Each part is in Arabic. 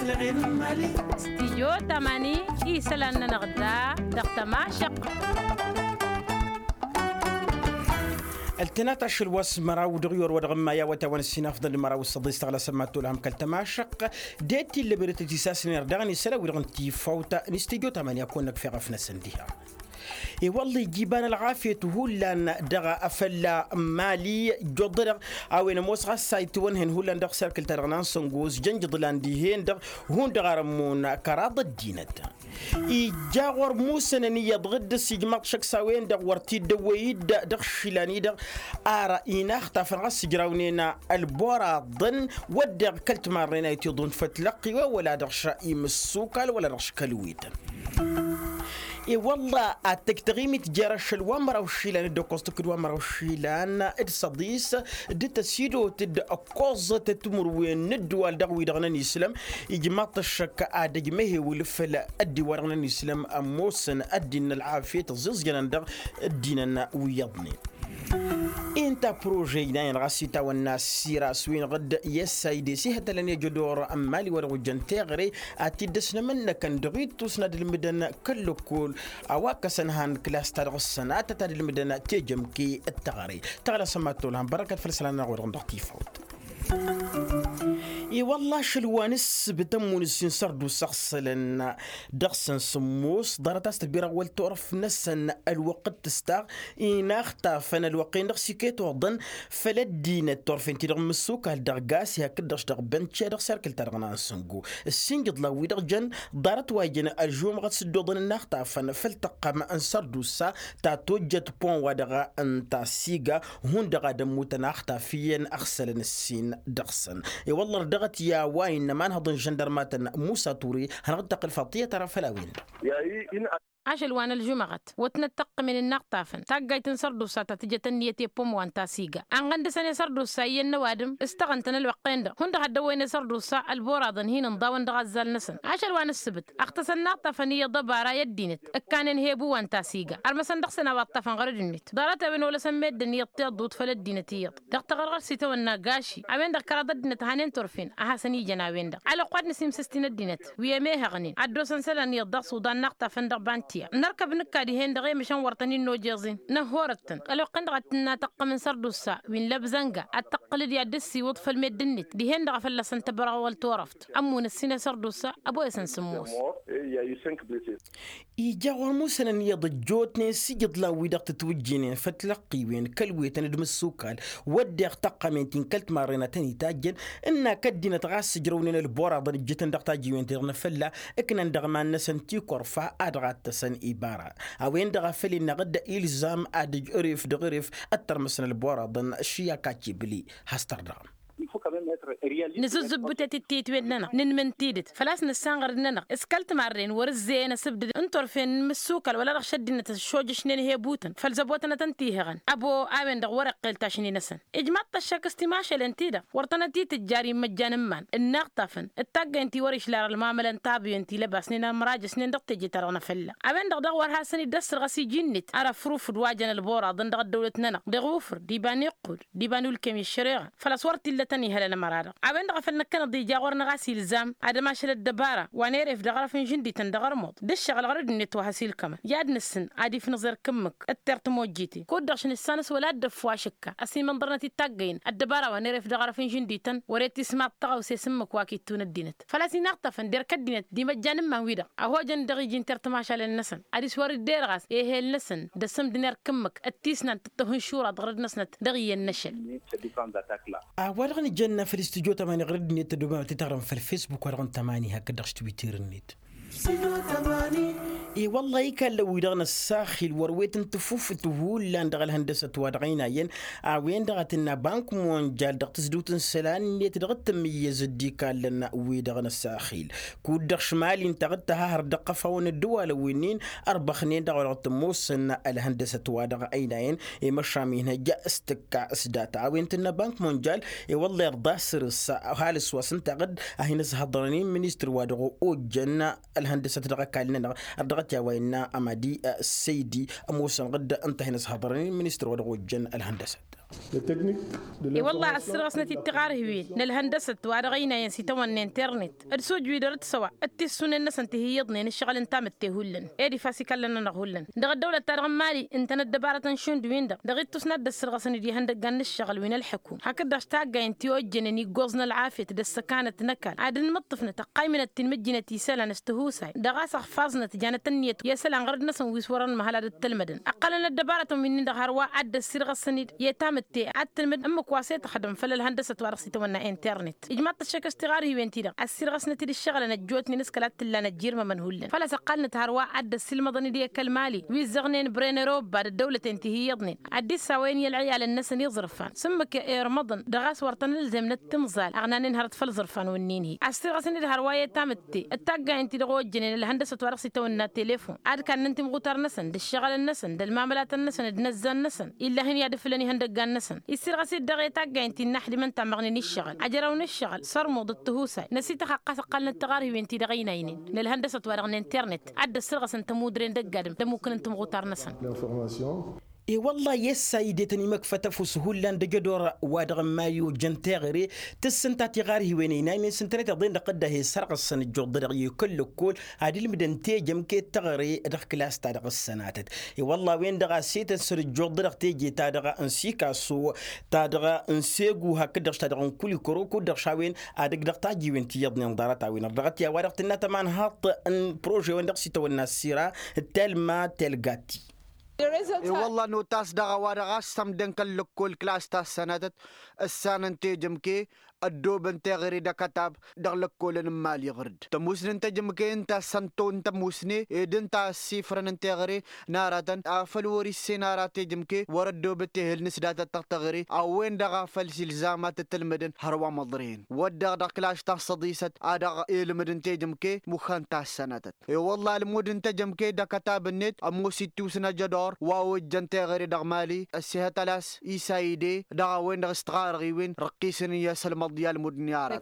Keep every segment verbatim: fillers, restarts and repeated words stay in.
استيجو تماني إيسلان نغدا دقت ماشق التناتش الوس مراو دغيور ودغما يا وتوان السين أفضل مراو الصدي استغلا سماتو لهم كالتماشق ديتي اللي بريت تساس نرداني سلا ودغنتي فوتا نستيجو تمانية كونك في غفنا سنديها اي والله جيبان العافية هولان دغا أفلا مالي جدر او ان موسغا سايتون هن هولان دغ سيركل ترغنان سنغوز جنج ضلاندي هن دغ هون دغا رمون كراض الدينة اي جاور موسى نية ضغد سيجمات شك ساوين دغ ورتي دويد دغ شلاني دغ آرا إينا اختافن غس جراونينا البورا ضن ودغ كلت مارينا يتيضون فتلقي ولا دغ شائم السوكال ولا دغ شكالويتا اي والله التكتغيمي تجارش الوامر او شيلان دوكوستك الوامر او شيلان الصديس دت سيدو تد اكوز تتمر وين ندو الدغوي دغنا الاسلام يجمط الشك ادج مهي ولفل ادي ورغنا الاسلام اموسن ادين العافيه تزز جندغ الدين ويضني انت بروجي ناين غاسيتا والناس سيرا سوين غد يسايدي سي حتى لن يجدور امالي ورغو جنتيغري اتدسنا من كان دغيت تسند المدن كل كل اواك سنهان كلاس تارغ السنه تتاد المدن تيجمكي التغري تغلا سماتو لهم بركه فلسلنا ورغو دغتي فوت اي والله شلوانس بتمون السنسر دو سخسلن دغسن سموس دارتاست بيرا والتعرف نسن الوقت تستاغ إنا اختافن الوقين دغ سيكيتو ضن فلدين التعرفين تدغ مسوك هالدغقاس هكدغش دغ بنتشا دغ سيركل ترغنا نسنقو السنجد لوي دغ جن دارت واجن الجوم غد سدو ضن ناختافن فلتقى ما انسر دو سا تاتوجت بون ودغا انتا سيغا هون دغا دموتنا اختافين اخسلن السين دغسن اي والله دغت يا واين ما نهضن جندرماتنا موسى توري هنغدق الفطية ترى فلاوين يا إن عشل وانا الجمعت وتنتق من النقطافن تاقاي تنسردو ساتا تجت النيتي بوم وانتا سيغا انغند سنة سردو سايا النوادم استغنتن الوقين ده هند حدا وين سردو سا البوراضن هين نضاون دغزال نسن عشل وانا السبت اختص النقطافن هي ضبارا يدينت اكان هيبو وانتا سيغا ارمسن دخسنا واطافن غرد النت دارتا بين ولا سميت دنيا تيضوت فلدينتيض دغت غرغر سيتو الناقاشي عوين دغ كرا ضدنت هانين تورفين احسني جناوين دغ على قواد نسيم سستين الدينت ويا ميها غنين عدو سنسلان يضغ سودان نقطافن دغ بانتي نركب نكادي هين دغي مشان ورطني نوجيزين نهورتن الو قندغتنا تق من سردو السا وين لبزنقا التقلد يا دسي وطف المدنت دي هين دغ فلسن تبرغ والتورفت امون السنه سردو السا ابو اسن سموس يجا ورموسن يض جوتني سيجد لا ويدق تتوجين فتلقي وين كلوي تندم السوكال ودي تق من كلت مارينا تاني تاجن ان كدينا تغاس جرونين البورا ضد جتن دق تاجي وين تغنا فلا اكن دغ ما نسنتي كورفا ادغات سن إبارة أوين دغا فلي نغد إلزام أدج أريف دغريف أتر مثلا البورا ضن الشيا كاتشي بلي هستردام نسوز بوتة التيت ويننا نن من تيدت فلاس نسانغر ننا اسكلت مارين ورزينا سبد انتور فين مسوكل ولا رخ شدنا تشوج شنين هي بوتن فلزبوتنا تنتيهغن ابو اوين دغ ورق قلتاشني نسن اجمعت الشك استماش الانتيدا ورتنا تيت الجاري مجان مان النقطفن التاق انتي وريش لار المعمل انتابي انتي لباسنين مراج سنين دغ تجي ترغنا فلا اوين دغ دغ ورها سني دسر غسي جنت ارى فروف دواجن البورا ضن دغ دولتنا دغوفر ديبان يقول ديبان الكم الشريعه فلاس ورتي لتني هلا مرارة عبين دغ فلنا كان ضي جاورنا غاسي الزام عاد ما شل الدبارة ونعرف دغرا فين جندي تندغر موت دش شغل غرد النت وهسيل كمان ياد نسن عادي في نظر كمك الترت موجيتي كود دغشن السانس ولا دفوا شكا اسي منظرنا تتاقين الدبارة ونعرف دغرا فين جندي تن وريت تسمع طغى وسيسمك واكي تون الدينت فلاسي نقطة ندير كدينت دي مجان ما ويدا اهو جن دغي جين ترت ما شال النسن عادي سوار الدير غاس ايه النسن دسم دينار كمك التيسنا تتهن شورا دغرد نسنت دغي النشل ورغني جنة في الاستوديو تماني غرد نيت دوما تتغرم في الفيسبوك ورغن تماني هكذا تويتر النت اي والله كان لو يدغنا الساخل ورويت نتفوف تقول لان دغ الهندسه وادغينا ين اوين دغتنا بنك مونجال دغ تسدوت سلان نيت دغ تميز دي كان لنا ويدغنا الساخل كود دغ شمال انت غتها هر دقه فون الدول وينين اربخنين دغ تموسن الهندسه وادغ اينين اي مشامين هجا استكا اسدات اوين تنا بنك مونجال اي والله يرضى سر هالس وسنت غد هنا هضرني مينستر وادغ او جنة الهندسه دغ كالنا دغ يا وينا أمادي السيدي موسى غدا أنت هنا صهبرني مينستر ودغو جن الهندسة إي والله السرقة سنتي التغار هوين نالهندسة وارغينا ينسي توان الانترنت السوج ويدرت سوا التسون الناس انت هي يضنين الشغل انت متهولن ايدي فاسي كلنا نغولن دغ الدولة تارغ مالي انت ندبارة تنشون دوين دا دغ التسند السرقة سندي هندق قان الشغل وين الحكوم هكذا اشتاقا انتي وجنني قوزنا العافية تدس كانت نكال عاد نمطفنا تقايمنا التنمجنة تيسالا نستهوساي دغاس اخفازنا تجانا تنيت يسالا غرد نسن ويسوران مهلا التلمدن اقلنا الدبارة من دغاروا عد السرقة سند يتامت عتلمد أما كواسيت تخدم فل الهندسة وارسي تونا إنترنت إجماع الشك استغاري وينتيدا السير غسنة الشغل نجوتني نسكلات اللي نجير ما منهولن فلا سقالنا تهروا عد السلم ضني دي كالمالي ويزغنين برينروب بعد الدولة انتهي يضنين عدي السوين يلعي على الناس يظرفان سمك رمضان دغاس ورطن الزم التمزال أغنانين هرت فل ظرفان والنينهي السير غسنة الهرواية تامتي التاقة انتي دغو جنين الهندسة وارسي تونا تليفون عاد كان ننتي مغوتار نسن الشغل النسن المعاملات النسن دنزل النسن إلا هن يدفلني هندقان نسن يصير غسيل دغي تاقا انتي نحلي من تمغني الشغل عجرون الشغل صرمو ضد هوساي نسيت حقا ثقلنا التغاري وانتي دغينا ينين للهندسة وارغن انترنت عد السرغس انت مودرين دقادم ده ممكن انتم غوتار نسن إي والله يسايدتني مكفة فسهولا دجدور وادغ مايو جنتغري تسنتا تغاري وينينا من سنتريت ضين قده هي سرق السنة جودري كل كل هذه المدن تيجم كي تغري دغ كلاس تاع السنات إي والله وين دغ سيت سر جودر تيجي تا دغ انسيكا سو تا دغ انسيغو هكذا تاع كل كروكو دغ شاوين ادغ دغ تاجي وين تيضني نظاره تا وين دغت يا ورقت النات مان هاط ان بروجي وين دغ سيتو الناس سيرا تلما تلغاتي إيه والله نو تاس دغا ورغا سمدن كل كل كلاس تاس سنادت السنة تيجم كي الدوب انت غير دا كتاب دغلق كولن مال يغرد تموسن انت جمكي انت سنتون تموسني ايدن تا السيفرن انت غير ناراتن افلوري السينارات جمكي ورا الدوب تهل نسدات التغتغري او وين دغا فلسي الزامات التلمدن هروا مضرين ودغ دغ كلاش تا صديست ادغ المدن تجمكي مخان تا سناتت اي والله المود انت جمكي دا كتاب النت اموسي توسنا جدار واو جنت غير دغ مالي السيه تلاس ايسايدي دغ وين دغ استغار غيوين رقيسن يا سلم ديال مدنيار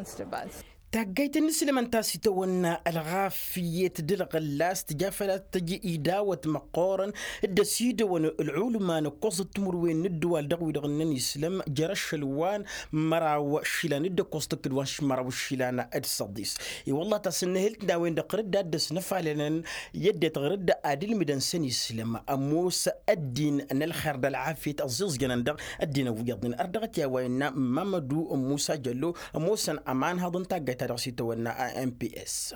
تاقيت النسلم انتا سيتونا الغافية دل غلاس تجافلت تجي إيداوة مقارن الدسيدة والعلماء نقص التمروين ندوال دغوي دغنن يسلم جرش الوان مراو شيلان الدا قصد كدوان مراو شيلان الصديس اي والله تسنهلت داوين دقرد دادس نفعلنا يدي تغرد ادل مدن سن يسلم اموس الدين ان الخير دا العافية الزيز جنان الدين ويضن اردغت يا وين مامدو موسى جلو موسى امان هذا تاقيت ام بي اس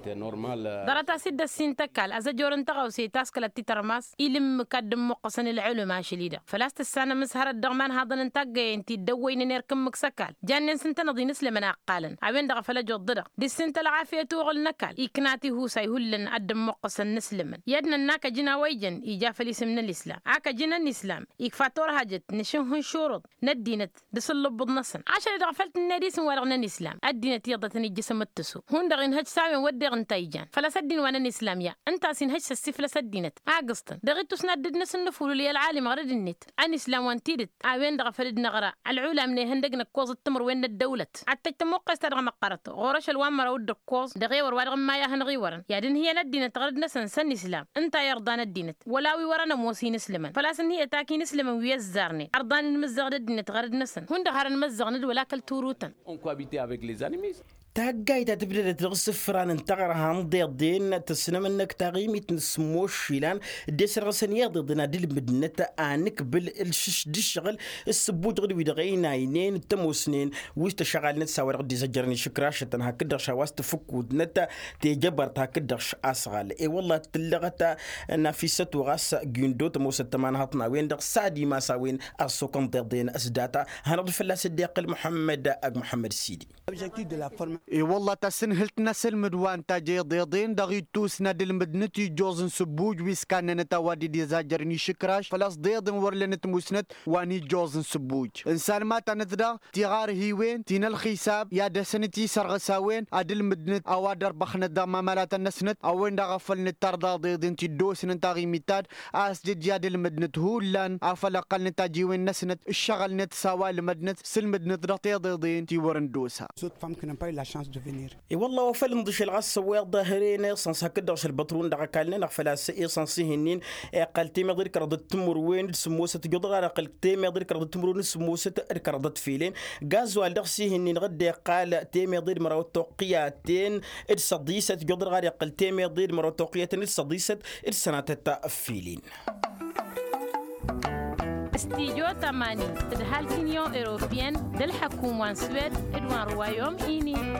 درتا سيد السين تكال از جورن تغاو سي تاسكل تيترماس يلم مقدم مقصن العلماء شليده فلاست السنه مسهر الدغمان هذا نتاقي انت دوين نركم مكسكال جان سنت نضي نسلم اقالا عبين دغ فلا جو ضد دي سنت العافيه توغل نكال يكناتي هو سيهلن قدم مقصن نسلم يدنا ناك جنا ويجن يجافلي سمن الاسلام عك جنا الاسلام يكفاتور هاجت نشهن شروط ندينت دسلب بنصن عشان دغفلت الناديس ورغنا الاسلام الدينت يضتني الجسم التسو هون دغين هج سامي ودغ انتايجان فلا سدين وانا الاسلاميه انت سين هج السفله سدينت عاقصتن دغيتو سندد نس النفول لي العالم غرد النت عن اسلام وانتيدت وين دغ فلدنا غرا العوله من هندقنا كوز التمر وين الدوله حتى تموقس تدغ مقرته غورش الوامر ود الكوز دغيور ورغ ما يا هنغيورن يعني هي ندينت غرد نس سن اسلام انت يرضان الدينت ولاوي ورنا موسين اسلما فلا سن هي تاكين اسلما ويزارني ارضان المزغ الدينت غرد نسن هون دغ المزغ ند ولا كل توروتن on cohabitait avec les animés. تاقايتا تبدا تغسف فران انتغرها مضيضين تسنم انك تغيمي تنسموش شيلان ديسر غسنيا ضدنا دي المدنة انك بالشش دي الشغل السبوت غدو يدغينا عينين تمو سنين ويست شغال نتساور غدي زجرني شكراشة هكذا شواس تفك ودنتا تيجبرت هكذا اسغال اي والله تلغتا نافيسة وغاس جندو تمو ستمان هاتنا وين دغ سادي ما ساوين السوكم ضيضين اسداتا هنرد فلا صديق محمد اق محمد السيدي اي والله تسنهلت نسل مدوان تاجي ضيضين دغي توسنا دل مدنتي جوزن سبوج ويسكان نتوادي دي زاجرني شكراش فلاس ضيضن ورلنت موسنت واني جوزن سبوج انسان ما تنتدا تيغار هيوين تين الخيساب يا دسنتي سرغساوين ادل مدنت اوادر بخن دما مالات النسنت اوين دغفل نترضا ضيضن تي دوسن انتاغي ميتاد اسجد يا دل مدنت هولان افلقل نتاجي وين نسنت الشغل نتساوى المدنت سل مدنت رطي ضيضين تي ورندوسها chance de venir. اي والله وفل ندش الغاس ويا ظاهرين سانس هكداش البطرون دغ كالنا نغفلا سي سانس هنين قالتي ما غير كرد التمر وين سموسه جدر على قلتي ما غير كرد التمر سموسه كرد فيلين غاز والدغسي هنين غد قال تي ما غير مرو توقياتين الصديسه جدر على قلتي ما غير مرو توقياتين الصديسه السنه فيلين استيجو تماني تدهال تنيو إيروبيان دل حكومة سويد إدوان روايوم إيني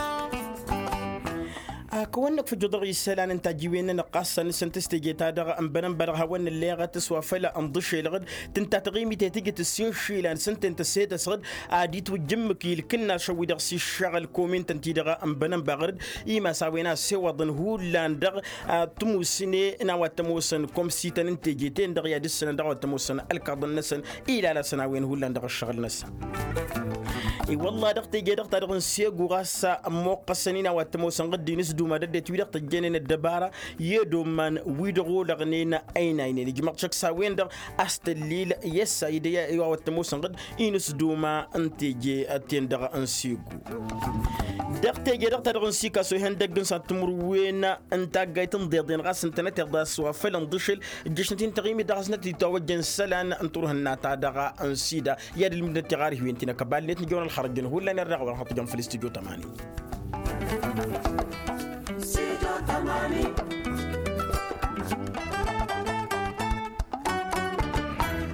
كونك في جدر السلام انت جيوين نقاصا نسنت استجيتا دغ ام بنم برغ هون اللي غتسوا فلا انضش لغد تنت تغيمي تيجي تسين شيلان سنت انت سيد سغد عاديت وجمك كنا شوي دغ سي شغل كومين تنتي دغ ام بنم بغرد ايما ساوينا سوا ضن هولان دغ تموسني انا وتموسن كوم سي تنت جيتين دغ يا دسن دغ تموسن الكضن نسن الى لا سناوين هولان دغ الشغل نسن اي والله دغتي جي دغتا دغ سيغو غاسا موقسنينا وتموسن قد نسدو ما ددت ويدغ تجنن الدباره يدو من ويدغو لغنينا اين اين جمع شك ساوين دغ استليل يس ايديا ايوا وتموسن قد ينسدو ما انت جي اتين دغ انسيغو دغتي جي دغتا دغ سيكا سو هندغن ساتمر وين انت جايتن ديدين غاس انت نتغدا سوا فلن دشل جشنتين تغيمي دغس نتي توجن سلان انطرهن تا دغ انسيدا يد المدن تغاري وينتنا كبال نت نجون الخرجن هو لا نرغب نحط جنب في الاستوديو ثمانية.